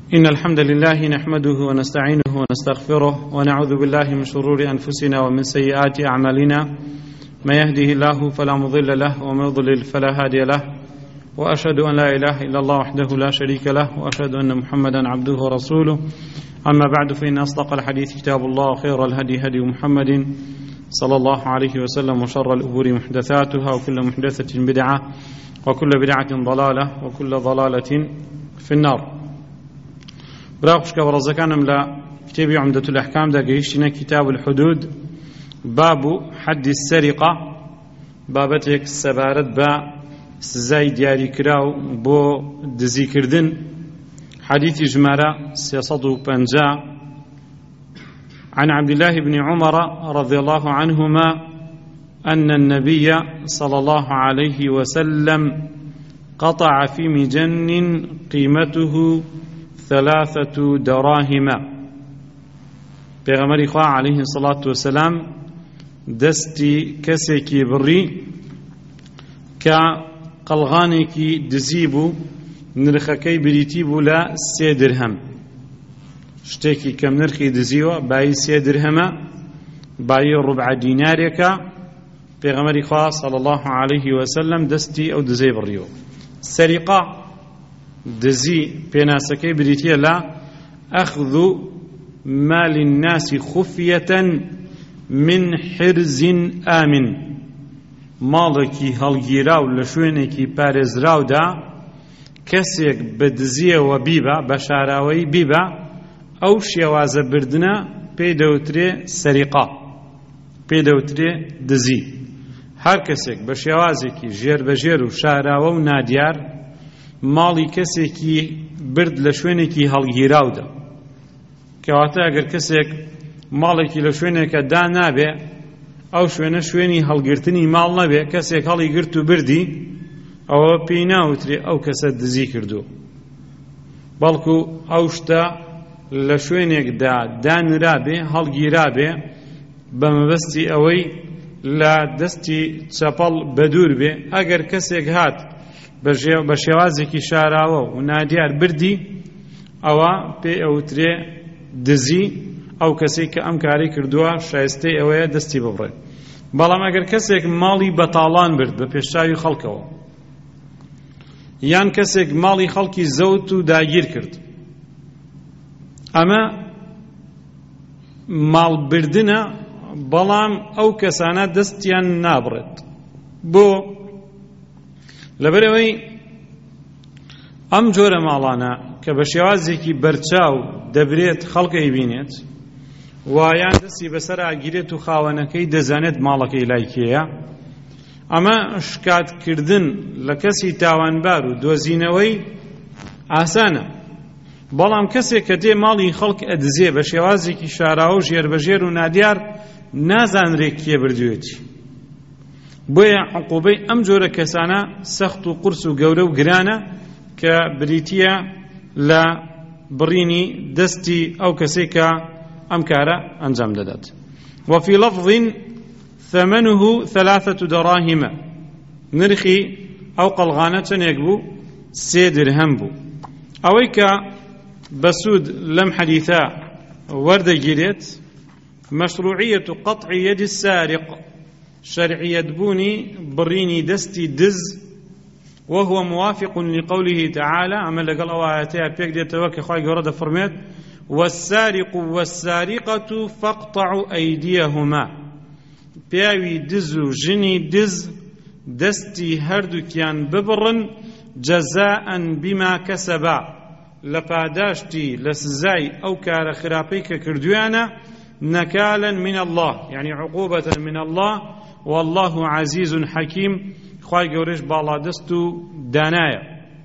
إن الحمد لله نحمده ونستعينه ونستغفره ونعوذ بالله من شرور أنفسنا ومن سيئات أعمالنا ما يهده الله فلا مضل له وما يضلل فلا هادي له وأشهد أن لا إله إلا الله وحده لا شريك له وأشهد أن محمدا عبده ورسوله أما بعد فإن أصدق الحديث كتاب الله وخير الهدي هدي محمد صلى الله عليه وسلم وشر الأمور محدثاتها وكل محدثة بدعة وكل بدعة ضلالة وكل ضلالة في النار. براقشك ورزقنا ملا كتاب عمدة الأحكام دا قيشنا كتاب الحدود باب حد السرقة بابتك السبارت با سزاي دياري كراو بو دزي كردن حديث جمارة سيصدو بنجا عن عبد الله بن عمر رضي الله عنهما أن النبي صلى الله عليه وسلم قطع في مجن قيمته 3 دراهم پیغمبر خدا عليه الصلاة والسلام دستی کسێکی بڕی کە قەڵغانێکی دزی بوو نرخەکەی بریتی بوو لە 3 درهم شتێکی کەم نرخی دزیوە بای 3 درهمە بای ڕوبع دینارێکە پیغمبر خدا صلی الله عليه وسلم دستی ئەو دزەی بڕیەوە. سەریقە دزی پێناسەکەی بریتیە لە ئەخذ مال الناس خفية من حرز آمن ماڵێکی هەڵگیراو لە شوێنێکی پارێزراودا کەسێک بە دزیەوە بیبە بە شاراوەی بیبە ئەو شێوازە بردنە پێی دەوترێ سەریقە پێی دەوترێ دزی. هەر کەسێک بە شێوازێکی ژێربەژێر و شاراوە و نادیار ماڵی کەسێکی برد لە شوێنێکی هەڵگیراودا کەواتە ئەگەر کەسێک ماڵێکی لە شوێنێکە دا نابێ ئەو شوێنە شوێنی هەڵگرتنی ماڵ نەبێ کەسێک هەڵی گرت و بردی ئەوە پێی ناوترێ ئەو کەسە دزی کردو بەڵکو ئەو شتە لە شوێنێکدا دانرابێ هەڵگیرابێ بە مەبەستی ئەوەی لە دەستی چەپەڵ بەدوور بێ ئەگەر کەسێک هات بە شێوازێکی شاراوە و نادیار بردی ئەوە پێی ئەوترێ دزی ئەو کەسێک کە ئەم کاری کردووە شایستەی ئەوەیە دەستی ببڕێ. بەڵام ئەگەر کەسێک ماڵی بەتاڵان برد بە پێشچاوی خەڵکەوە یان کەسێک ماڵی خەڵکی زەوت و داگیر کرد ئەمە ماڵبردنە بەڵام ئەو کەسانە دەستیان نابڕێت بۆ لەبەرەوەی ئەم جۆرە ماڵانە کە بە شێوازێکی بەرچاو دەبرێت خەڵکەی بینێت وایان دەستی بەسەر ئاگیرێت و خاوەنەکەی دەزانێت ماڵەکەی لای کێیە ئەمە شکاتکردن لە کەسی تاوانبار و دۆزینەوەی ئاسانە. بەڵام کەسێک کە دێ ماڵی خەڵک ئەدزێ بە شێوازێکی شاراوە و ژێربەژێر و نادیار نازانرێت کێ بردوێتی. بۆیە عقوبەی ئەم جۆرە کەسانە سەخت و قورس و گەورە و گرانە کە بریتیە لە بڕینی دەستی ئەو کەسێک کە ئەم کارە ئەنجام دەدات. وفي لفظ ثمنه 3 دراهم نرخی ئەو قەڵغانە چەندێک بوو 3 درهم بوو. ئەوەی کە بەسوود لەم حەدیثە وەردەگیرێت مەشروعیەت قەطع یەد السارق شرعیت بوونی بڕینی دەستی دز وهو موافق لقوله تعالى أما لقال آياتها بيك ديتوا كخواي قرد فرميت والسارق والسارقة فاقطعوا أيديهما بياوي دزو جني دز دستي هردو كيان ببرن جزاء بما كسبا لپاداشتي لسزاي أو كار خرابيك كردوانا نكالا من الله يعني عقوبة من الله والله عزيز حكيم خوای گەورەش باڵادەست و دانایە.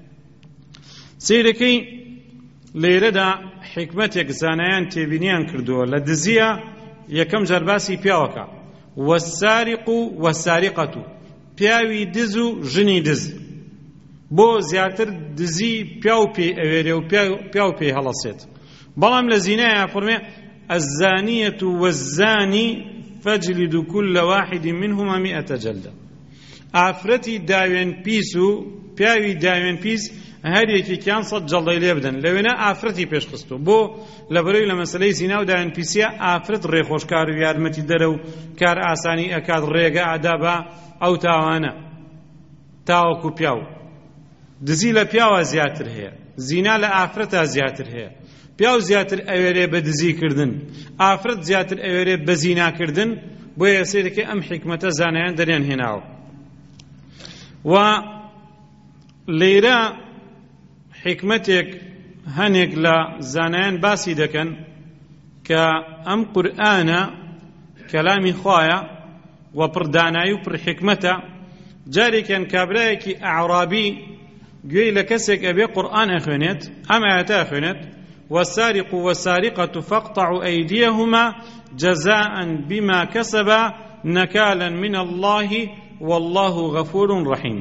سەیرەکەی لێرەدا حکمەتێک زانایان تێبینیان کردووە لە دزیە یەکەم جەرباسی پیاوەکە وەساریق و وەساریقەت و پیاوی دز و ژنی دز بۆ زیاتر دزی پیاو پێ ئەوێرێ و پیاو پێ هەڵەسێت. بەڵام لە زینایە فەرمێ الزانية والزاني فاجلدوا كل واحد منهما 100 جلدة ئافرەتی داوێن پیس و پیاوی داوێن پیس هەر یەکێکیان 100 جەڵەی لێ بدەن لەوێنە ئافرەتی پێشخستووە بۆ لەبەرەوەی لە مەسەلەی زینا و داهێنپیسیە ئافرەت ڕێخۆشکار و یارمەتی دەرە و کار ئاسانی ئەکات ڕێگە ئادا بە ئەو تاوانە تاوەکو پیاو دزی لە پیاوە زیاتر هەیە زینا لە ئافرەتە زیاتر هەیە پیاو زیاتر ئەوێرێ بە دزیکردن ئافرەت زیاتر ئەوێرێ بە زیناکردن بۆیە سێرەکە ئەم حکمەتە زانایان دەریان هێناوە و لێرە حکمەتێک هەنێک لە زانایان باسی دەکەن کە ئەم قورئانە کەلامی خوایە و پڕدانایی و پڕحکمەتە جارێکیان کابرایەکی ئەعرابی گوێی لە کەسێک ئەبێ قورئان ئەخوێنێت ئەم ئاەتە ئەخوێنێت والسارق والسارقة فاقطعوا أيديهما جزاء بما كسبا نكالا من الله والله غفور رحيم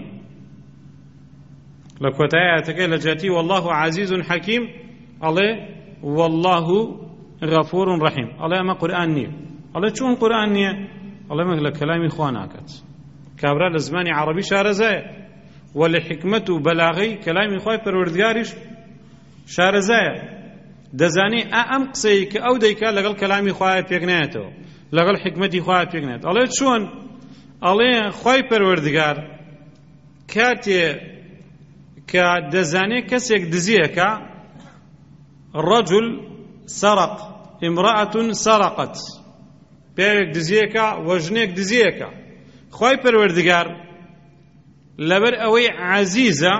لكوتايا تكيل جاتي والله عزيز حكيم الله والله غفور رحيم الله ما قرآن نية الله شون قرآن نية الله ما لك كلامي خواناكت كابرا لزماني عربي شارزايا ولحكمة بلاغي كلامي خواي پروردگارش شارزايا دەزانی ئەم قسەی کە ئەو دەیکا لەگەڵ کەلامی خوایە پێک نایەتەوە لەگەڵ حکمەتی خوایە پێک نایێت ئەڵێ چۆن ئەڵێ خوای پەروەردگار کاتێ کە دەزانێت کەسێک دزیەکە ڕەجل سەرق ئیمرەئەتون سەرقەت پیاوێک دزیەکە وەژنێک دزیەکە خوای پەروەردگار لەبەر ئەوەی عەزیزە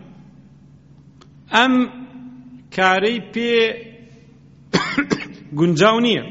ئەم کارەی پێ گونجاو نییە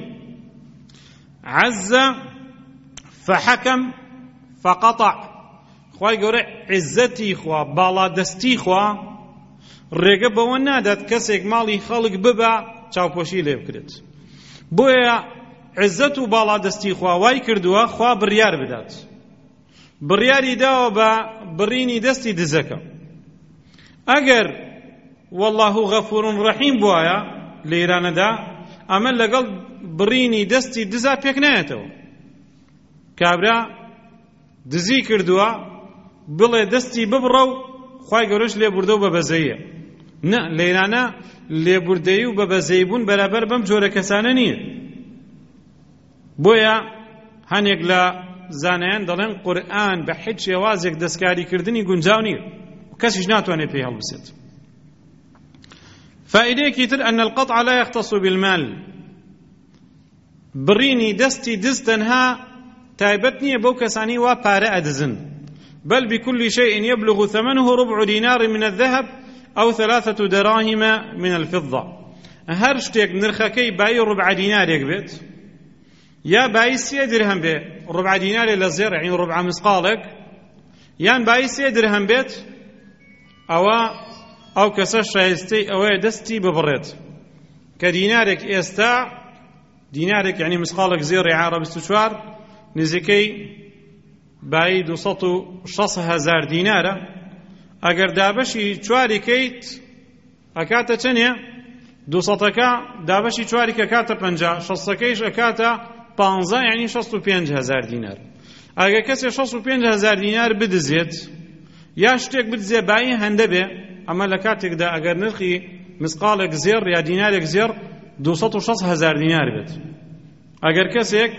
عەزە فەحەکەم فەقەطع خوای گەورە عیزەتی خوا باڵادەستی خوا ڕێگە بەوە نادات کەسێک ماڵی خەڵک ببە چاوپۆشی لێ بکرێت بۆیە عیزەت و باڵادەستی خوا وای کردووە خوا بڕیار بدات بڕیاری داوە بە بڕینی دەستی دزەکە ئەگەر والله غفور رحيم بوایا لێرانەدا ئەمە لەگەڵ بڕینی دەستی دزا پێک نایەتەوە کابرا دزی کردووە بڵێ دەستی ببڕە و خوای گەورەش لێبوردە و بەبەزەیە نە لێرانە لێبوردەیی و بەبەزەیی بوون بەرابەر بەم جۆرە کەسانە نییە بۆیە هەنێک لە زانایان دەڵێن قورئان بە هیچ شێوازێک دەستکاریکردنی گونجاو نییە کەسیش ناتوانێت پێی هەڵبسێت فائدەیەکی تر أن القطع لا يختص بالمال بڕینی دەستی دز تەنها تایبەت نییە بەو کەسانی وا پارە ئەدزن بل بكل شيء يبلغ ثمنه ربع دينار من الذهب أو 3 دراهم من الفضة هەر شتێک نرخەکەی بای ربع دینارێک بێت یا بای 3 درهم بێ ربع دینارێ لە زێر یعنی ربع مسقالێک یان بای 3 درهم بێت ئەو کەسە شایستەی ئەوەیە دەستی ببڕێت کە دینارێک ئێستا دینارێک یعنی مسقالێک زێڕی عارە 24 نزیکەی بای 260,000 دینارە ئەگەر دابەشی چواری کەیت ئەکاتە چەندێ 200ەکە دابەشی چواری کە کاتە 50 60ەکەیش ئەکاتە 15 یعنی 65,000 دینار ئەگەر کەسێ 65,000 دینار بدزێت یا شتێک بدزێ بای هەندە بێ ئەمە لە کاتێکدا ئەگەر نرخی مسقالێک زێر یا دینارێک زێر 260,000 دینار بێت ئەگەر کەسێک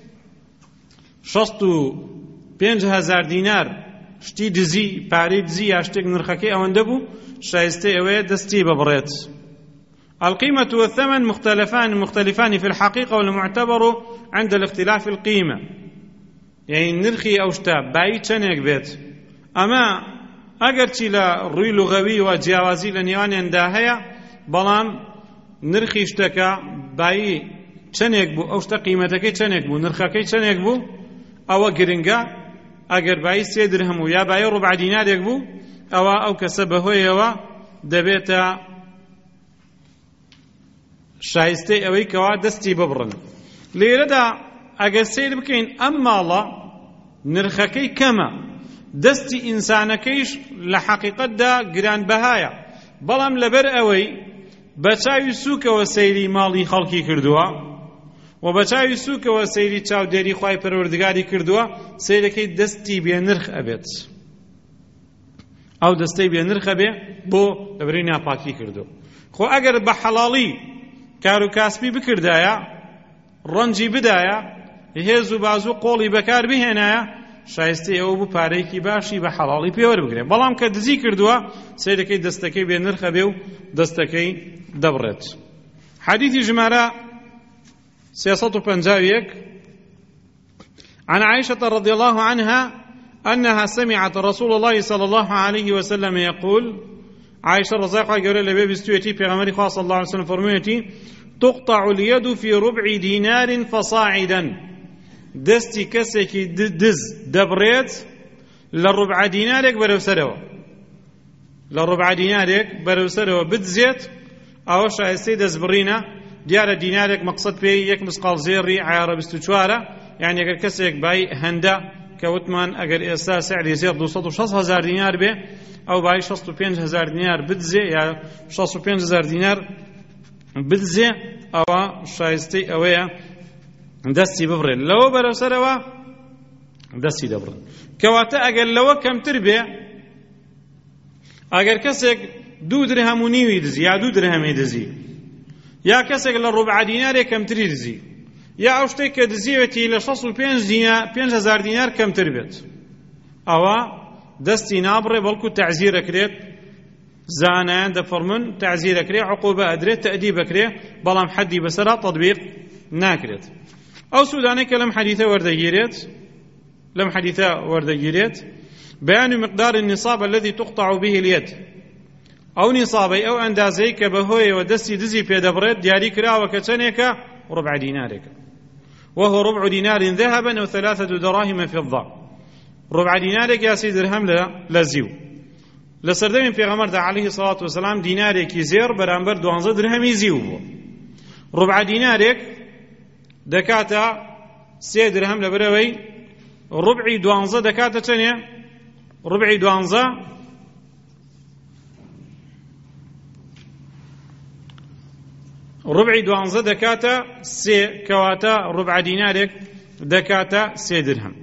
65,000 دینار شتی دزی پارەی دزی یا شتێک نرخەکەی ئەوەندە بوو شایستەی ئەوەیە دەستی ببڕێت القيمة والثمن مختلفان في الحقيقة والمعتبر عند الاختلاف القيمة يعني نرخي أو شتا باي چنێک بێت ئەمە ئەگەرچی لە ڕووی لوغەوی و جیاوازی لە نێوانیاندا هەیە بەڵام نرخی شتەکە بایی چەندێک بوو ئەو شتە قیمەتەکەی چەندێک بوو نرخەکەی چەندێک بوو ئەوە گرنگە ئەگەر بایی 3 درهم و یا بایی ڕوبع دینارێک بوو ئەوە ئەو کەسە بەهۆیەوە دەبێتە شایستەی ئەوەی کەوا دەستی ببڕن لێرەدا ئەگەر سیر بکەین ئەم ماڵە نرخەکەی کەمە دەستی ئینسانەکەیش لە حەقیقەتدا گرانبەهایە بەڵام لەبەر ئەوەی بە چاوی سووکەوە سەیری ماڵی خەڵکی کردووە و بە چاوی سووکەوە سەیری چاودێری خوای پەروەردگاری کردووە سەیرەکەی دەستی بێنرخ ئەبێت ئەو دەستەی بێنرخە بێ بۆ لەبەرەوەی ناپاکی کردو. خۆ ئەگەر بە حەڵاڵی کار و کاسبی بکردایە، ڕەنجی بدایە، هێز و باز و قۆڵی بەکار بهێنایە، شایستی ئەوە بوو پارەیەکی باشی بە حەڵاڵی پێوەربگرێت. بەڵام کە دزی کردووە سێ دەکەی دەستەکەی بێنرخە بێ و دەستەکەی دەبڕێت. حديث جمارة 351 عن عائشة رضي الله عنها أنها سمعت رسول الله صلى الله عليه وسلم يقول عائشة رضي الله عنها لبي بستويتي في غمري خاص الله عليه وسلم فرميتي تقطع اليد في ربع دينار فصاعدا دستي كسكي دز دبريت لربع دينارك بروسروا لربع دينارك بروسروا بدزيت ئەوە شایستەی دەستبڕینە. دیارە دینارێک مەقسەد پێی یەک مسقال زێڕی عیارە 24 یعنی ئەگەر کەسێک بای هەندە کە وتمان ئەگەر ئێستا سعری زێر 260,000 دینار بێ ئەو بای 65,000 دینار بدزێ یا 65,000 دینار بدزێ ئەوە شایستەی ئەوەیە دەستی ببڕێت. لەوە بەرەوسەرەوە دەستی دەبڕن. کەواتە ئەگەر لەوە کەمتر بێ، ئەگەر کەسێک 2 درهم و نیوی دزی یا 2 درهمی دزی یا کەسێک لە ڕوبع دینارێک کەمتری دزی یا ئەو شتێک کە دزیوێتی لە 65,000 دینار کەمتر بێت، ئەوە دەستی نابڕێ بەڵکو تەعزیرەکرێت. زانایان دەفەرمون تەعزیرەکرێ، عقوبە ئەدرێت، تەئدیب ئەکرێ، بەڵام حەدی بەسەرا تەطبیق ناکرێت. ئەو سوودانەی کە لەم حەدیثە وەردەگیرێت بيان مقدار النصاب الذي تقطع به اليد، ئەو نیصابەی ئەو ئەندازەی کە بەهۆیەوە دەستی دزی پێدەبڕێت دیاری کراوە کە چەندێکە؟ ربع دینارێکە. وهو ربع دينار ذهبا أو 3 دراهم فضة. ربع دينارێک یا 3 درهم لە زیو. لە سەردەمی پێغەمبەردا عەلەیهی سەڵات وسەلام دینارێکی زێر بەرامبەر 12 درهمی زیو بوو. ربع دینارێک دەکاتە 3 درهم لەبەرەوەی ربعی 12 دەکاتە چەندێ؟ ربعی 12 ربعی 12 دەکاتە 3 کەواتە ربع دینارێک دەکاتە 3 درهم.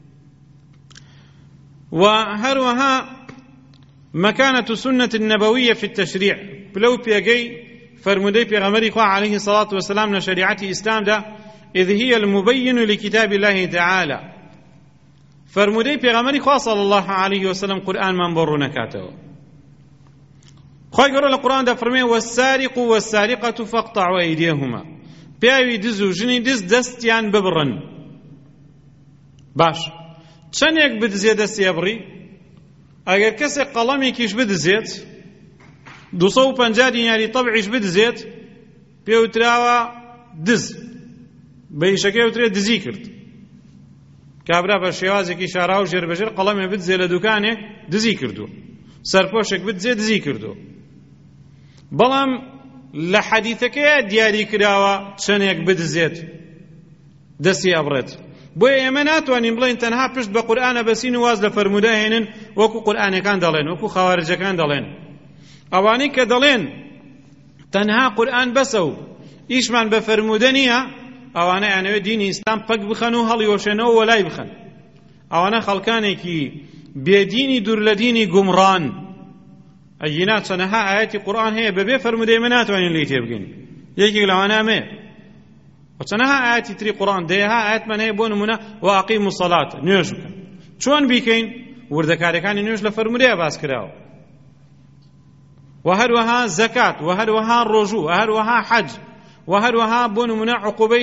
وهروها مكانة سنة النبوية في التشريع بلو بيجي فرمودي بيغمري خوا عليه الصلاة والسلام لشريعة إسلام ده إذ هي المبين لكتاب الله تعالى. فرمودي بيغمري خوا صلى الله عليه وسلم قرآن من برونكاته خواهی گەورە لە قورئان دا فەرمێ والسارق والسارقة فاقطعوا أيديهما. پیاوی دز و ژنی دز دەستیان ببڕن. باش چەندێک بدزێ دەستی ئەبڕی؟ ئەگەر کەسێک قەڵەمێکیش بدزێت 250 دیناری تەبعیش بدزێت پێوتراوە دز، بە ئیشەکەی وترێت دزی کرد. کابرا بە شێوازێکی شارا و ژێربەژێر قەڵەمێ بدزێ لە دوکانێک دزی کردو، سەرپۆشێک بدزێ دزی کردو. بەڵام لە حەدیثەکەیە دیاری کراوە چەندێک بدزێت دەستی ئەبڕێت. بۆیە ئێمە ناتوانین بڵێن تەنها پشت بە قورئانە بەسین و واز لە فەرموودە هێنن وەکو قورئانەکان دەڵێن، وەکو خەوارجەکان دەڵێن. ئەوانەی کە دەڵێن تەنها قورئان بەسە و ئیشمان بە فەرموودە نییە، ئەوانە یانەوێت دینی ئیسلام پەک بخەن و هەڵیوەشێنەوە وەلای بخەن. ئەوانە خەڵکانێکی بێدینی دوور لە دینی گومڕان. ئەگینا چەندەها ئاەتی قورئان هەیە بەبێ فەرموودەی ئێمە ناتوانین لێی تێبگەین. یەکێک لەوانە ئەمەیە. وچەندەها ئاەتی تری قورئان دەیەها ئاەتمان هەیە بۆ نمونە وەئەقیموا الصەلاة نوێژ بکەن. چۆن بیکەین؟ وردەکاریەکانی نوێژ لە فەرموودەیە باس کراوە. وهروها زەکات، وهروها ڕۆژوو، وهروها حەج، وهروها بۆ نمونە عقوبەی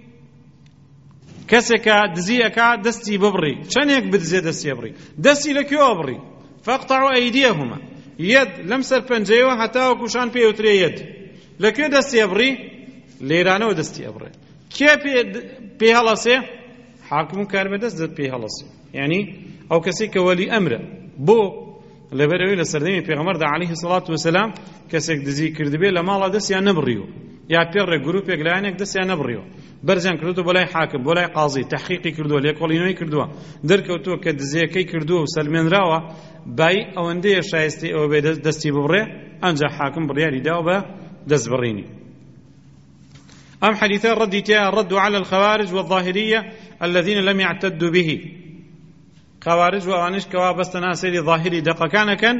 کەسێکە دزی ئەکا دەستی ببڕی، چەندێک بدزێ دەستی ئەبڕی، دەستی لەکوێوە بڕی؟ فاقطعوا أيديهما. یەد لەم سەر پەنجەیەوە هەتاوەکوشان پێوترێ یەد. لەکوێ دەستی ئەبڕی؟ لێرانەوە دەستی ئەبڕێ. کێ پێ هەڵەسێ؟ حاکم و کاربەدەست پێ هەڵەسێ، یعنی ئەو کەسێک کە وەلی ئەمرە. بۆ لەبەرەوەی لە سەردەمی پێغەمبەردا عەلەیهی سەڵات وسەلام کەسێک دزی کردبێ لە ماڵا دەستیان نەبڕیوە، یا پێڕێک گروپێک لایەنێک دەستیان نەبڕیوە، بەرزیان کردووە بۆ لای حاکم، بۆ لای قازی، تەحقیقی کردووە، لێکۆڵینەوەی کردووە، دەرکەوتووە کە دزیەکەی کردووە و سەلمێنراوە، بای ئەوەندەیە شایستی ئەوە بێ دەستی ببڕێ، ئەنجا حاکم بڕیاری داوە بە دەستبڕینی. أم حديثان ردوا على الخوارج والظاهرية الذين لم يعتدوا به. خوارج و ئەوانش کەوا بەستەنا سەیری ظاهری دەقەکانەکەن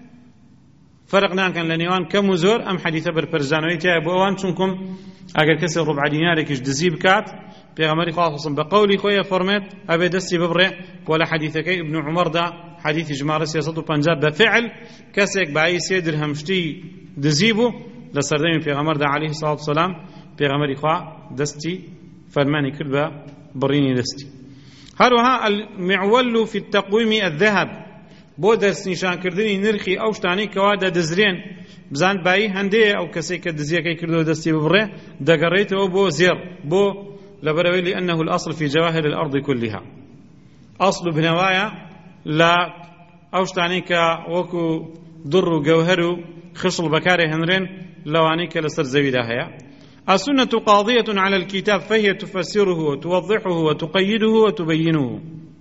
فرق ناکەن لە نێوان کەم و زۆر ئەم حەدیثە بەرپەرزانەوەی تایە بۆ ئەوان چونکم ئەگەر کەسێ ڕوبع دینارێکیش دزی بکات پێغەمبەری خوا صلی بە قەولی خۆی فەرمێت ئەبێ دەستی ببڕێ بۆ لە حەدیثەکەی ئیبن عومەردا حەدیثی ژمارە 350 بەفعل کەسێک بەعی 3 درهم شتی دزی بوو لە سەردەمی پێغەمبەردا عەلەیهی سەڵات وسەلام پێغەمبەری خوا دەستی فەرمانی کرد بە بڕینی دەستی. هەروەها المعول في التقويم الذهب بۆ دەستنیشانکردنی نرخی ئەو شتانەی کەوا دەدزرێن بزان بایی هەندەیە ئەو کەسێک کە دزیەکەی کردەوە دەستی ببڕێ دەگەڕێتەوە بۆ زێر بۆ لەبەرەوەی لأنه الأصل في جواهر الأرض كلها ئەصل بنەوایە لە ئەو شتانەی کە وەکو دڕ و گەوهەر و خشڵ بەکارێ هێنرێن لەوانەی کە لەسەر زەویدا هەیە. السنة قاضية على الكتاب فهي تفسره وتوضحه وتقيده وتبينه.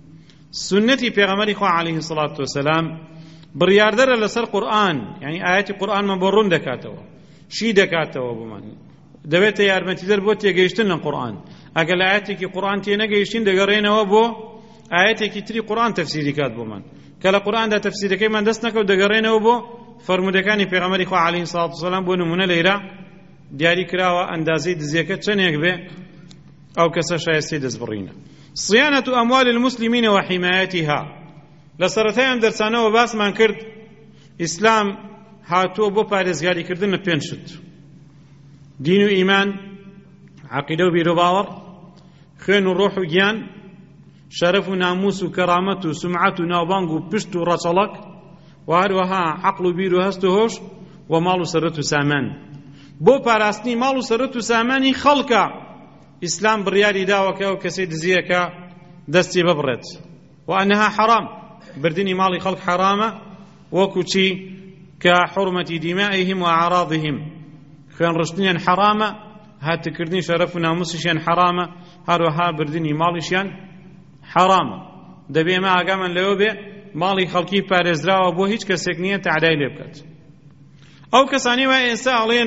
سنتي پیغمبری خوا علیه الصلاة والسلام بڕیاردەرە لەسەر قورآن یعنی ئاەتی قورآنمان بۆ ڕوون دەکاتەوە شی دەکاتەوە بۆمان دەبێتە یارمەتیدەر بۆ تێگەیشتن لە قورآن ئەگەر لە ئاەتێکی قورآن تێنەگەیشتین دەگەڕێنەوە بۆ ئاەتێکی تری قورآن تەفسیری کات بۆمان کە لە قورآندا تەفسیرەکەیمان دەست نەکەوت دەگەڕێنەوە بۆ فەرمودەکانی پێغەمبەری خوا علیه الصلاة والسلام بۆ نمونە لەیرە دیاری کراوە ئەندازەی دزیەکە چەندێک بێ ئەو کەسە شایستەی دەستبڕینە. صيانة أموال المسلمين وحمايتها لسرتي أم درسانه وباس من كرد إسلام هاتو بو پارێزگاری کردن پێنج شت دین و ئیمان عەقیدە و بیر و باوەڕ خوێن و ڕۆح و گیان شەرەف و ناموس و کەرامەت و سمعەت و ناوبانگ و پشت و ڕەچەڵەک و هەروەها عەقڵ و بیر و هەست و هۆش و ماڵ و سەرەت و سامان بۆ پاراستنی ماڵ و سەرەت و سامانی خەڵکە ئیسلام بڕیاری داوە کە ئەو کەسەی دزیەکە دەستی ببڕێت وأنها حرام بردنی ماڵی خەڵک حرامە وەکو چی کە حرمەتی دیمائهم وأعراضهم خوێن ڕشتنیان حرامە هاتکردنی شەرەف و ناموسیشیان حرامە هەروەها بردنی ماڵیشیان حرامە دەبێ ئێمە ئاگامان لەوە بێ ماڵی خەڵکی پارێزراوە بۆ هیچ کەسێک نییە تەعدای لێ بکات. ئەو کەسانی وای ئێستا ئەڵێن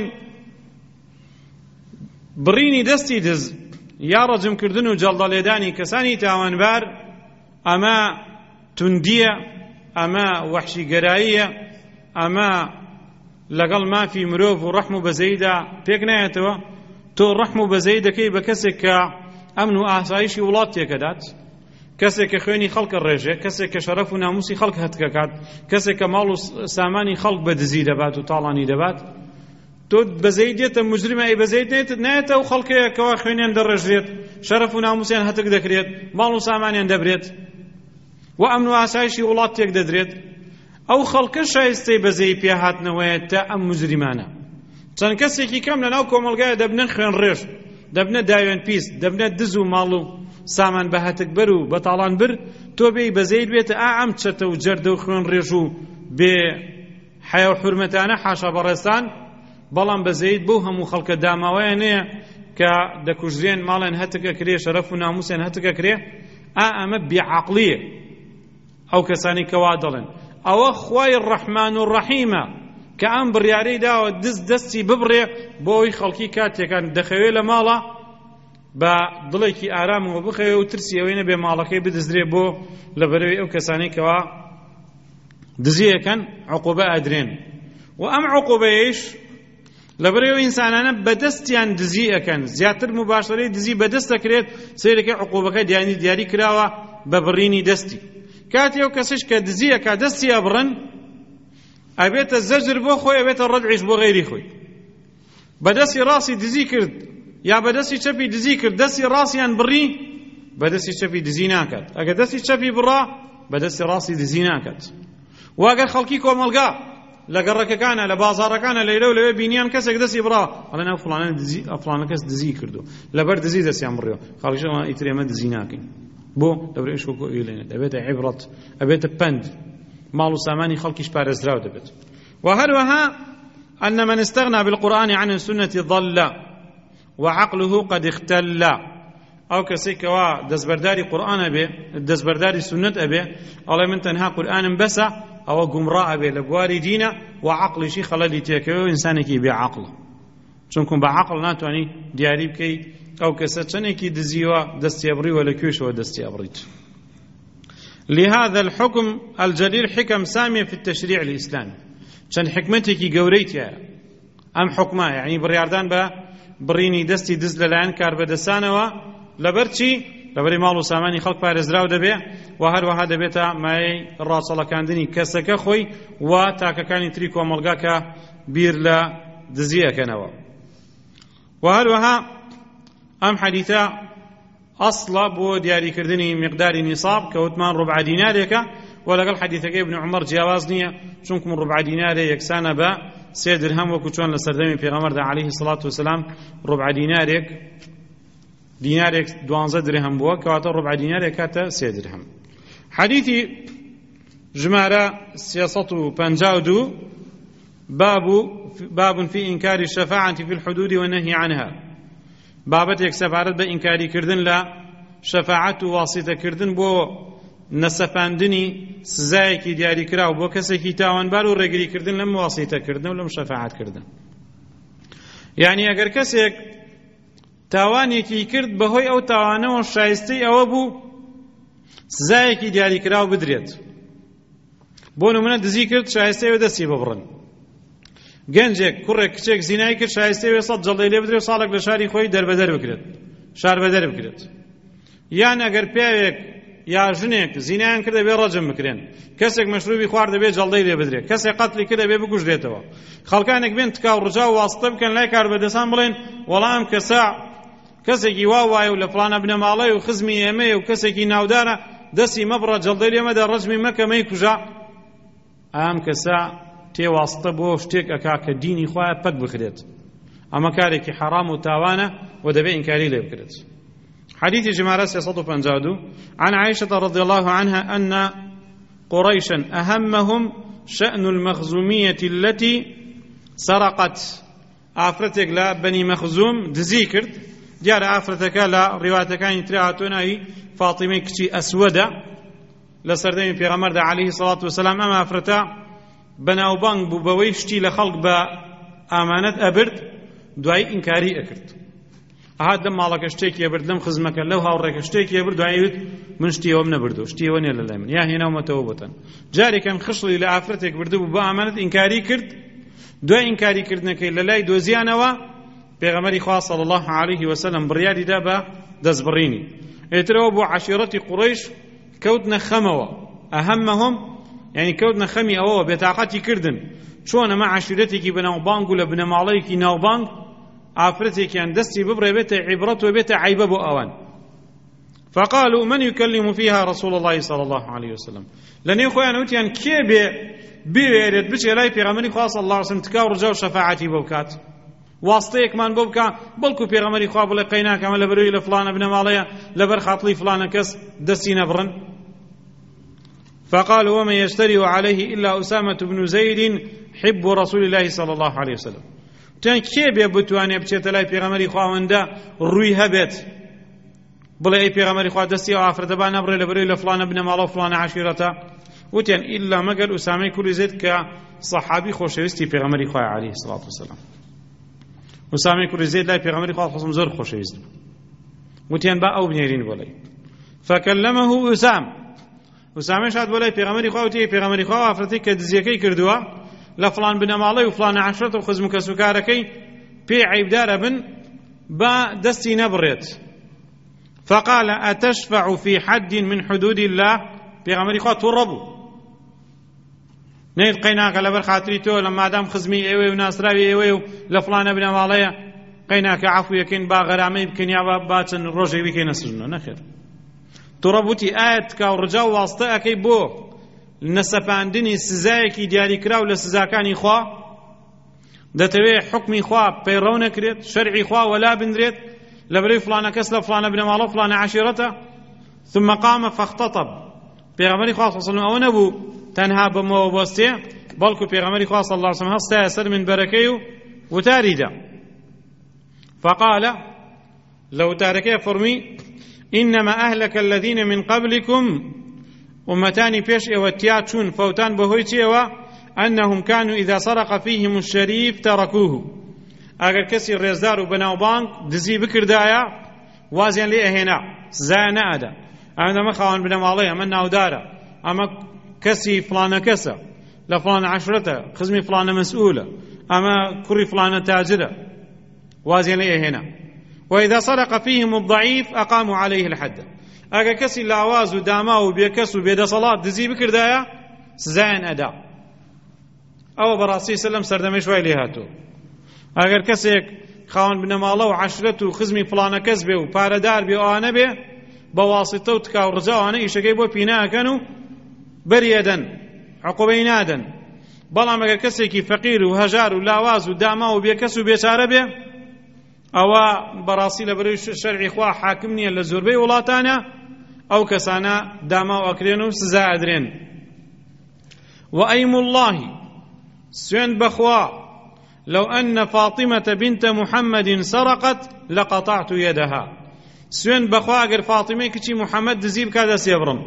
بڕینی دەستی دز یا ڕەجمکردن و جەڵدەلێدانی کەسانی تاوانبار ئەمە توندیە ئەمە وەحشیگەراییە ئەمە لەگەڵ مافی مرۆڤ و ڕەحم و بەزەییدا پێک نایەتەوە. تۆ ڕەحم و بەزەیی دەکەی بە کەسێک کە ئەمن و ئاسایشی وڵات تێکەدات کەسێک کە خوێنی خەڵکە ڕێژێ کەسێک کە شەرەف و ناموسی خەڵک هەتکەکات کەسێک کە ماڵ و سامانی خەڵک بەدزی دەبات و تاڵانی دەبات تۆ بەزەیی دێتە مجرمە ئەی بەزەیت نایەتە ئەو خەڵکەیە کەوا خوێنیان دەڕێژرێت شەرەف و ناموسیان هەتک دەکرێت ماڵ و سامانیان دەبرێت و ئەمن و ئاسایشی وڵات تێک دەدرێت ئەو خەڵکە شایستەی بەزەیی پێهاتنەوەیە تا ئەم مجرمانە. چەند کەسێکی کەم لەناو کۆمەلگایە دەبنە خوێن ڕێژ دەبنە داوێن پیس دەبنە دز و ماڵ و سامان بە هەتکبەر و بە تاڵان بر تۆ بێی بەزەیت بێتە ئەم چەتە و جەردە و خوێن ڕێژ و بێ حیا و حورمەتانە حاشا بەڕێستان بەڵام بەزەیت بۆ هەموو خەڵکە داماوەیان نەیە کە دەکوژرێن ماڵیان هەتکەکرێ شەرەف و ناموسیان هەتکەکرێ ئەمە بێعەقڵیە. ئەو کەسانی کەوا دەڵێن ئەوە خوای ڕەحمان و ڕەحیمە کە ئەم بڕیارەی داوە دەستی ببڕێ بۆ ئەوی خەڵکی کاتێکان دەخەوێ لە ماڵە بە دڵێکی ئارامەوە بخەوێ و ترسی ئەوەی نەبێ ماڵەکەی بدزرێ بۆ لەبەرەوەی ئەو کەسانی کەوا دزیەکەن عوقوبە ئەدرێن و ئەم عوقوبەیەش لەبەرەوەی ئینسانانە بەدەستیان دزی ئەکەن زیاتر مباشەرەی دزی بەدەست دەکرێت سەیرەکەی عوقوبەکە دیاری کراوە بە بڕینی دەستی. کاتی ئەو کەسش کە دزیەکە دەستی ئەبڕن ئەبێتە زەجر بۆ خۆی ئەبێتە ڕەدعیش بۆ غەیری خۆی. بەدەستی ڕاستی دزی کرد یا بەدەستی چەپی دزی کرد دەستی ڕاستیان بڕی بەدەستی چەپی دزی ناکات ئەگەر دەستی چەپی بڕا بەدەستی ڕاستی دزی ناکات. واگەر خەڵکی کۆمەلگا لە گەڕەکەکانە لە بازاڕەکانە لەیرە و لەوێ بینیان کەسێک دەستی بڕا ئەڵێن ئەو فڵانە کەس دزی کردو لەبەر دزی دەستیان بڕیەوە خەڵکیش ئیتر ئێمە دزی ناکەین بۆ لەبەرەوەی شوکۆ ئێلێنێت ئەبێتە عیبرەت ئەبێتە پەند ماڵ و سامانی خەڵکیش پارێزراو دەبێت. وهروها أن من استغنى بالقرآن عن السنة ضل وعقله قد اختل أو كسيكوا دزبرداري قرآن أبي دزبرداري سنة أبي الله من تنها قرآن بس أو جمراء أبي لبواري دينا وعقل شيء خلالي تيكو إنسانك بعقله چونكم بعقل ناتواني دياري بكي أو كساتشنكي دزيوا دستي أبري ولا كيوش ودستي أبريت. لهذا الحكم الجليل حكم سامية في التشريع الإسلامي چەند حکمتێکی گەورەی تایە ئەم حکمە یعنی بڕیاردان بە بڕینی دەستی دز لەلایەن کاربەدەستانەوە لەبەر چی؟ لەبەری ماڵ و سامانی خەڵک پارێزراو دەبێ و هەروەها دەبێتە مایەی ڕاچەڵەکاندنی کەسەکە خۆی و تاکەکانی تری کۆمەڵگا کە بیر لە دزی ئەکەنەوە. و هەروەها ئەم حەدیثە ئەسڵە بۆ دیاریکردنی میقداری نیساب کە وتمان ڕوبع دینارێکە و لەگەڵ حەدیثەکەی ابن عومەر جیاواز نییە چونکە ڕوبع دینارێ یەکسانە بە 3 درهم وەکو چۆن لە سەردەمی پێغەمبەردا عەلەیهی سڵات وسەلام ڕوبع دینارێک 12 درهم بووە کەواتە ڕوبع دینارێک کاتە 3 درهم. حەدیثی ژمارە 352 باب في إنكار الشفاعة في الحدود والنهي عنها بابەتێک سەبارەت بە ئینکاریکردن لە شەفاعەت و واسیتەکردن بۆ نەسەپاندنی سزایەکی دیاریکراو بۆ کەسێکی تاوانبار و ڕێگریکردن لەم واسیتەکردن و لەم شەفاعەتکردن. یعنی ئەگەر کەسێک تاوانێکی کرد بەهۆی ئەو تاوانەوە شایستەی ئەوە بوو سزایەکی دیاریکراو بدرێت. بۆ نمونە دزی کرد شایستەی دەستی ببڕن، گەنجێک کوڕێک کچێک زینای کرد شایستەی 100 جەڵدەی لێ بدرێت و ساڵێک لە شاری خۆی دەربەدەر بکرێت، شار بەدەر بکرێت. یان ئەگەر پیاوێک یا ژنێک زینایان کرد دەبێ ڕەجم بکرێن، کەسێک مەشروبی خوارد دەبێت جەڵدەی لێ بدرێت، کەسێک قەتلی کرد دەبێ بکوژرێتەوە. خەڵکانێک بێن تکاو ڕجا و واستە بکەن لای کاربەدەستان بڵێن وەڵام کەسا کەسێکی وا وایە و لە فڵانە بنەماڵەی و خزمی ئێمەیە و کەسێکی ناودارە دەستی مەبڕە جەڵدەی لێمەدا ڕەجمی مەکە مەی کوژا. ئەم کەسا تێواستە بۆ شتێک ئەکا کە دینی خۆیان پەک بخرێت، ئەمە کارێکی حەرام و تاوانە و دەبێت ئینکاری لێ بکرێت. حديث جمارة 352 عن عائشة رضي الله عنها أن قريشا أهمهم شأن المخزومية التي سرقت آفرتك لا بني مخزوم دزيكرت ديار آفرتك لا روايتك عن ترياتوناي فاطمة كتي أسودة لسردين في غمرد عليه الصلاة والسلام أما آفرتا بناو بانك بويشتي لخلق بأمانة أبرد دعي إنكاري أكرت هذا مالك شتێکی ئەبرد لەم خزمەکە لەو هاوڕێکە شتێکی ئەبرد دوایەوت من شتیەوەم نەبردو شتیەوە نیە لەلای من یا هێناومەتەوە بۆتەن. جارێکم خشڵی لە ئافرەتێک بردبوو بە ئامانەت ئینکاری کرد، دوای ئینکاریکردنەکەی لە لای دۆزیانەوە پێغەمبەری خوا صلی الله علیه وسلم بڕیاری دا بە دەستبڕینی. ئێترەوە بۆ عەشیرەتی قوڕەیش کەوتنە خەمەوە، ئەهەمەهم یعنی کەوتنە خەمی ئەوەوە بێتاقەتی کردن چۆن ئەمە عەشیرەتێکی بەناوبانگ و لە بنەماڵەیەکی ناوبانگ آفرتێکیان دەستی ببڕێ بێتە عیبرەت و بێتە عیبە بۆ ئەوان. فقالوا من يكلم فيها رسول الله صلى الله عليه وسلم لەنێو خۆیان وتیان کێ بێوێرێت بچێ لای پێغەمبەری خوا صلی الله عليه وسلم تکا و ڕجا و شەفاعەتی بۆ بکات، واستەیەکمان بۆ بکە بەڵکو پێغەمبەری خوا بڵێ قەیناکەمە لە بەرەوەی لە فڵانە بنەماڵەیە لەبەر خاتڵی فڵانە کەس دەستی نەبڕن. فقال ومن يشتري عليه إلا أسامة بن زيد حب رسول الله صلى الله عليه وسلم تان کێ بێ بتوانێ بچێتە لای پێغەمبەری خواوەندە ڕووی هەبێت بڵێ ئەی پێغەمبەری خوا دەستی ئەو ئافرەتە با نەبڕێ لە بەرەوەی لە فڵانە بنەماڵە و فڵانە عەشیرەتە. وتیان ئیلا مەگەر ئوسامەی کوڕی زەید کە سەحابی خۆشەویستی پێغەمبەری خوایە عەلەیهی سڵات وسەلام. ئوسامەی کوڕی زەید لای پێغەمبەری خوا خۆسم زۆر خۆشەویست بوو. وتیان با ئەو بنێرین بۆ لای. فەکەلەمەه ئوسامەی شاد بۆ لای پێغەمبەری خوا وتی پێغەمبەری خوا ئافرەتەی کە دزیەکەی کردووە لە فڵان بنەماڵەی و فڵانە عەشرەت و خزم و کەسوکارەکەی پێی عیبدارە بن با دەستی نەبڕێت. فقال أتشفع في حد من حدود الله پێغەمبەری خوا تووڕە بوو نەیت قەیناکە لەبەر خاتری تۆ لە مادام خزمی ئێوەی و ناسراوی ئێوەی و لە فڵانە بنەماڵەیە قەیناکە عەفو یەکەین با غەرامەی بکەین یا با چەند ڕۆژێک بکەینە سژنەوە نەخێر. تووڕە بووتی ئایا تکا و ڕجا و واستە ئەکەی بۆ نەسەپاندنی سزایەکی دیاریکراو لە سزاکانی خوا دەتەوێت حکمی خوا پەیڕەو نەکرێت شەرعی خوا وەلا بنرێت لە بەرەوەی فڵانە کەس لە فڵانە بنەماڵە و فڵانە عەشیرەتە. ثم قام فاختطب پێغەمبەری خوا صلی الله علیه وسلم ئەوە نەبوو تەنها بەمەوە بەستێ بەڵکو پێغەمبەری خوا صلی الله علیه وسلم هەستایە سەر منبەرەکەی و وتاریدا. فقال لە وتارەکەی فەرمی إنما أهلك الذين من قبلكم أمتاني بيش إوتيا چون فوتان بهوي چيوا أنهم كانوا إذا سرق فيهم الشريف تركوه أجر كسي الرزدار وبناو بانك دزي بكر دايا وازيان لي أهنا زانا أدا أنا ما خوان بنا ماليا من ناودارا ئەمە کەسی فلانە کەسە لە فلانە عەشرەتە خزمی فلانە مەسئولە ئەمە کوڕی فلانە تاجرە وازیان لێ ئەهێنا وإذا صدق فيهم الضعيف أقاموا عليه الحد ئەگە کەسی لاواز و داما و بێکەس و بێدەسەڵات دزی بکردایە سزایان ئەدا ئەوە بەڕاستی سەلەم سەردەمەی شوای لێ هاتووە ئەگەر کەسێک خاوەن بنەماڵە و عەشرەت و خزمی فلانە کەس بێ و پارەدار بێ و ئەوانە بێ بە واسطە و تکا و ڕجا ئەوانە ئیشەکەی بۆ پیناکەن و بەریەدەن عقوبەی نادەن بەڵام ئەگەر کەسێکی فەقیر و هەژار و لاواز و داما و بێکەس و بێچارە بێ ئەوە بەڕاستی لە بەرەوی شەرعی خوا حاکم نییە لە زۆربەی وڵاتانە ئەو کەسانە داما و ئەکرێن و سزا ئەدرێن وأيم الله سوێن بەخوا لو أن فاطمة بنت محمد سرقت لقطعت يدها سوێن بەخوا ئەگەر فاتیمەی کچی محەممەد دزی بکا دەسێ بڕم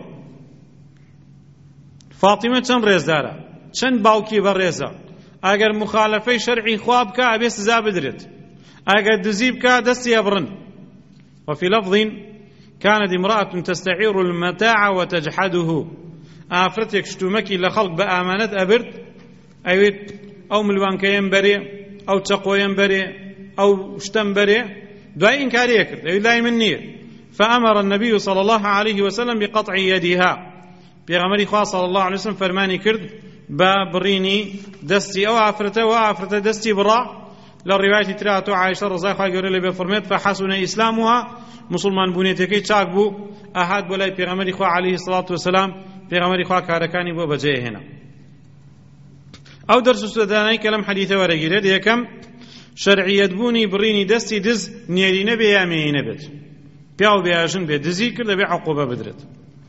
فاتیمە چەند ڕێزدارە چەند باوکی بەڕێزە ئەگەر مخالفەی شەرعی خوا بکە ئەبێ سزا بدرێت ئەگەر دزی بکە دەستی ئەبڕن وفي لفظ كانت امرأة تستعير المتاع وتجحده ئافرەتێک شتومەکی لە خەڵک بە ئامانەت ئەبرد ئەوێت ئەو ملوانکەیەم بەرێ ئەو چەقۆیەم بەرێ ئەو شتەم بەرێ دوای ئینکاریە کرد ئەوی لای من نییە فأمر النبي صلى الله عليه وسلم بقطع يدها پێغەمبەری خوا صلى الله عليه وسلم فەرمانی کرد بە بڕینی دەستی ئەو ئافرەتە و ئافرەتە دەستی بڕا لە ڕیواەتی تراتۆ عایشە ڕزای خوای گەورە لێ بێ فەرمێت فحسن ئیسلامها مسلمان بوونێتەکەی چاک بوو ئاهات بۆ لای پێغەمبەری خوا عليه الصلاة والسلام پێغەمبەری خوا کارەکانی بۆ بەجێهێنا ئەو دەرس و سودانەی کە لەم حەدیثە وەرەگیرێت یەکەم شەرعیەت بوونی بڕینی دەستی دز نێرینە بێ یا مێینە بێت پیا و بێژن بێ دزی کرد دەبێ عقوبە بدرێت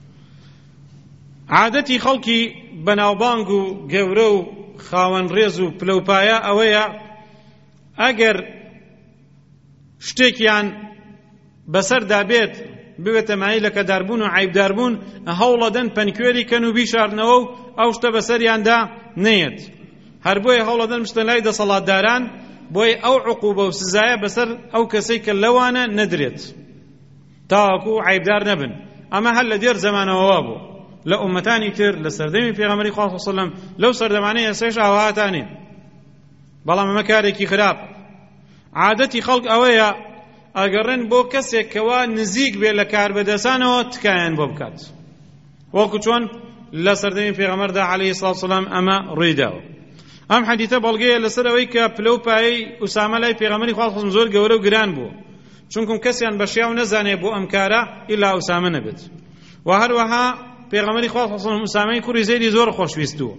عادەتی خەڵکی بەناوبانگ و گەورە و خاوەن ڕێز و پلەپایە ئەوەیە ئەگەر شتێکیان بەسەردا بێت ببێتە مای لە کەداربوون و عیبداربوون هەوڵەدەن پەنکوێری کەن و بیشارنەوە و ئەو شتە بەسەریاندا نەیەت هەر بۆیە هەوڵەدەن بشتە لای دەسەڵاتداران بۆی ئەو عقوبە و سزایە بەسەر ئەو کەسەی کە لەوانە نەدرێت تاوەکو عیبدار نەبن ئەمە هەر لە دێر زەمانەوە بوو لە ئومەتانی تر لە سەردەمی پێغەمبەری خوا صلی الله علیه وسلم لەو سەردەمانەی ئێستاش ئاواتانێ بەڵام ئەمە کارێکی خراپ عادەتی خەڵک ئەوەیە ئەگەڕێن بۆ کەسێک کەوا نزیک بێ لە کاربەدەسانەوە تکایان بۆ بکات وەکو چۆن لە سەردەمی پێغەمبەردا عەلەیهی سڵاو وسەلام ئەمە ڕوویداوە ئەم حەدیثە بەڵگەیە لەسەر ئەوەی کە پلە و پایەی ئوسامە لای پێغەمبەری خوا زۆر گەورە و گران بوو چونکە کەسیان بەشیاو نەزانێ بۆ ئەم کارە ئیلا ئوسامە نەبێت و هەروەها پێغەمبەری خوا ئوسامەی کوڕی زەیدی زۆر خۆشویستووە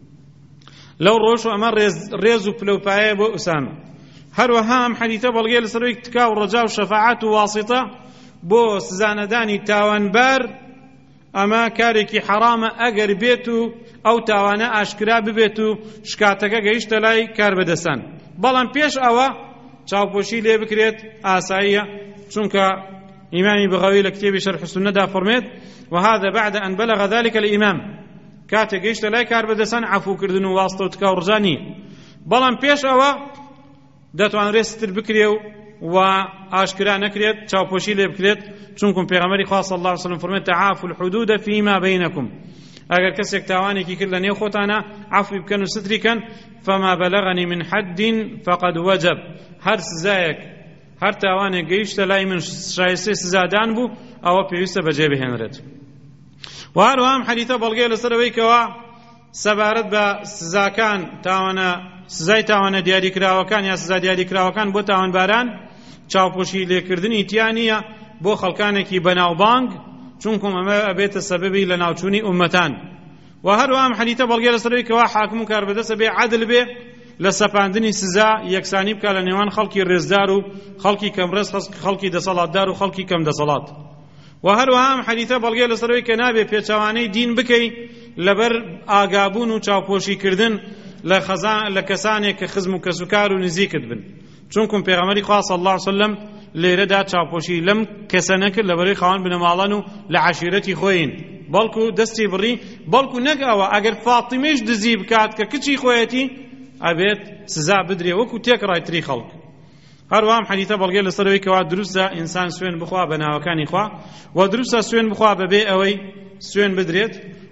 لەو ڕۆژ و ئەمە ڕێز و پلە و پایەیە بۆ ئوسامە هەروەها ئەم حەدیثە بەڵگەیە لەسەر ئەوەی تکا و ڕەجا و شەفاعەت و واسیطە بۆ سزانەدانی تاوانبار ئەمە کارێکی حەرامە ئەگەر بێت و ئەو تاوانە ئاشکرا ببێت و شکاتەکە گەیشتە لای کاربەدەستان بەڵام پێش ئەوە چاوپۆشی لێ بکرێت ئاساییە چونکە ئیمامی بغەوی لە کتێبی شەرح السونەدا فەرمێت وهذا بعد أن بلغ ذلك الإمام کاتێک گەیشتە لای کاربەدەستان عەفوکردن و واستە و تکا و ڕجا نییە بەڵام پێش ئەوە دەتوانرێت ستر بکرێ و ئاشکرا نەکرێت چاوپۆشی لێ بکرێت چونکە پێغەمبەری خوا صلی الله علیه وسلم فەرمێت تعافوا الحدود فيما بينكم ئەگەر کەسێک تاوانێکی کرد لە نێو خۆتانە عەفوی بکەن و ستری کەن فما بلغني من حد فقد وجب هەر سزایەک هەر تاوانێک گەیشتە لای من شایستەی سزادان بوو ئەوە پێویستە بەجێ بهێنرێت و هەروەها ئەم حەدیثە بەڵگەیە لەسەر ئەوەی کەوا سەبارەت بە سزاکان سزای تاوانە دیاریکراوەکان یا سزا دیاریکراوەکان بۆ تاوانباران چاوپۆشی لێکردنی تیانیە بۆ خەڵکانێکی بەناوبانگ چونکە ئەمە ئەبێتە سەبەبی لە ناوچوونی ئومەتان و هەروەها ئەم حەدیثە بەڵگەیە لەسەر ئەوەی کەوا حاکم و کاربەدەستە بێ عەدل بێ لە سەپاندنی سزا یەکسانی بکە لە نێوان خەڵکی ڕێزدار و خەڵکی کەمڕێز خەڵکی دەسەڵاتدار و خەڵکی کەم دەسەڵات و هەروەها ئەم حەدیثە بەڵگەیە لەسەر ئەوەی کە نابێ پێچەوانەی دین بکەی لەبەر ئاگابوون و چاوپۆشیکردن لە کەسانێک کە خزم و کەسوکار و نزیکت بن چونکە پێغەمبەری خوا صلی الله علیه وسلم لێرەدا چاوپۆشی لەم کەسە نەکرد لەبەرەوەی خاوەن بنەماڵان و لە عەشیرەتی خۆین بەڵکو دەستی بڕی بەڵکو نەک ئەوە ئەگەر فاتیمەش دزی بکات کە کچی خۆیەتی ئەبێت سزا بدرێ وەکو تێکڕای تری خەڵک هەروەها ئەم حەدیثە بەڵگەیە لەسەر ئەوەی کەوا دروستە ئینسان سوێن بخوا بە ناوەکانی خوا و دروستە سوێن بخوا بەبێ ئەوەی سوێن بدرێت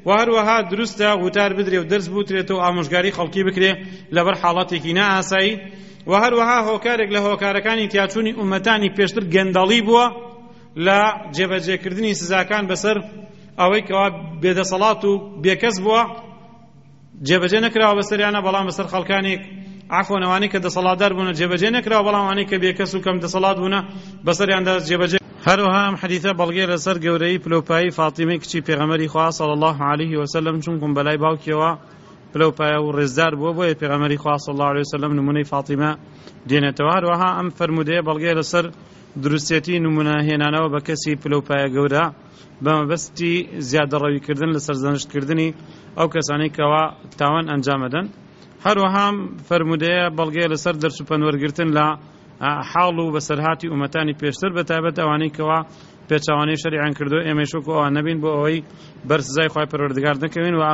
و هەروەها دروستە وتار بدرێ و دەرس بوترێتەوە ئامۆژگاری خەڵکی بکرێ لەبەر حاڵەتێکی نائاسایی و هەروەها هۆکارێک لە هۆکارەکانی تیاچوونی ئومەتانی پێشتر گەندەڵی بووە لە جێبەجێکردنی سزاکان بەسەر ئەوەی کەوا بێدەسەڵات و بێکەس بووە جێبەجێ نەکراوە بەسەریانە بەڵام بەسەر خەڵکانێک عفوەن ئەوانەی کە دەسەڵاتدار بوونە جێبەجێ نەکراوە بەڵام ئەوانەی کە بێکەس و کەم دەسەڵات بوونە بەسەریاندا جێبەجێ هەروەها ئەم حەدیثە بەڵگەی لەسەر گەورەی پلەپایی فاتیمەی کچی پێغەمبەری خوا صلی الله علیه وسلم چونکە بەلای باوکیەوە پلەپایە و ڕێزدار بووە بۆیە پێغەمبەری خوا صلی الله علیه وسلم نمونەی فاتیمە دێنێتەوە هەروەها ئەم فەرمودەیە بەڵگەی لەسەر دروستێتی نمونە هێنانەوە بە کەسی پلەپایە گەورە بە مەبەستی زیادەڕەویکردن لە سەرزەنشتکردنی ئەو کەسانەی کەوا تاوان ئەنجامەدەن هەروەها فەرمودەیە بەڵگەی لەسەر دەرس و پەنوەرگرتن لە حاڵ و بەسەرهاتی ئومەتانی پێشتر بەتایبەت ئەوانەی کەوا پێچەوانەی شەریعیان کردو ئێمەش وەکو ئەوان نەبین بۆ ئەوەی بەرسزای خوای پەروەردگار نەکەوین و